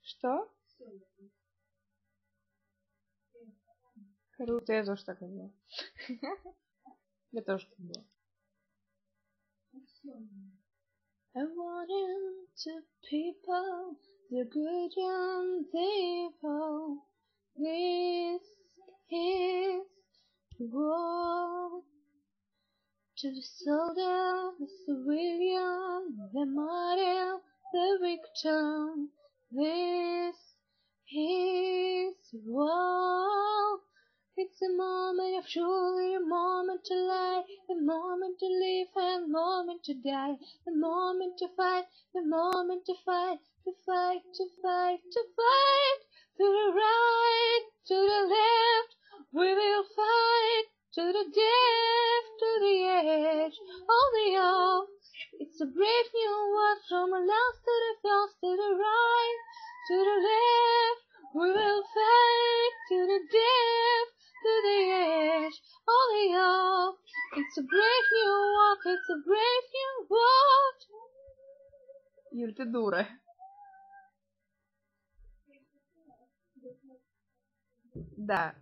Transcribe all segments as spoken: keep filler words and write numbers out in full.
Что? Круто, я тоже так умею. Я тоже так умею. I wanted to people, the good and the evil. This is war. To the soldier, the civilian, the martyr, the victim. This is war. It's a moment of truth, a moment to lie, the moment to live and moment to die, the moment to fight, the moment to fight, to fight, to fight, to fight, to the right, to the left, we will fight, to the death, to the edge, on the off. It's a brave new world from the last to the first, to the right, to the left, we will fight, to the death, to the edge, on the off. It's a brave new world, it's a brave new world. Юль, ты дура. Да.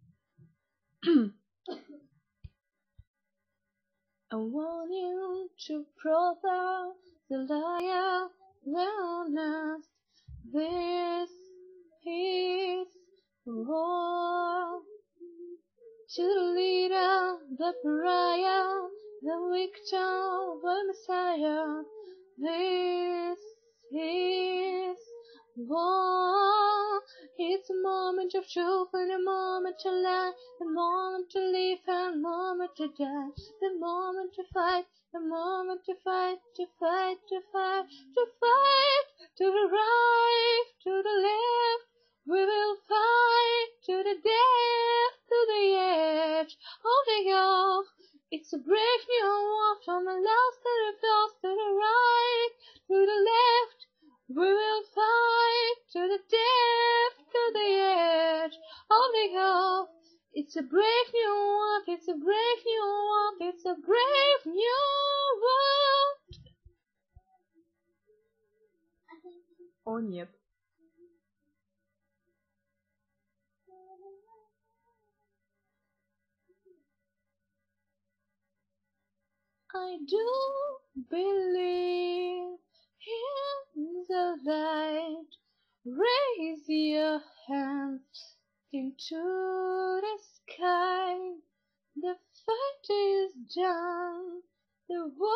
I want you to protect the liar, the honest. This is war. To the leader, the pariah, the victor, the messiah. This is war. It's a moment of truth and a moment to lie, the moment to live and a moment to die, the moment to fight, the moment to fight, to fight, to fight, to fight, to the right, to the left, we will fight, to the death, to the edge, of the earth. It's a brave new war from the last to the first, to the right, to the left, we will fight, to the death, to the edge, of the earth. It's a brave new world, it's a brave new world, it's a brave new world. О, нет. I do believe in the light. Raise your hands into the sky. The fight is done. The war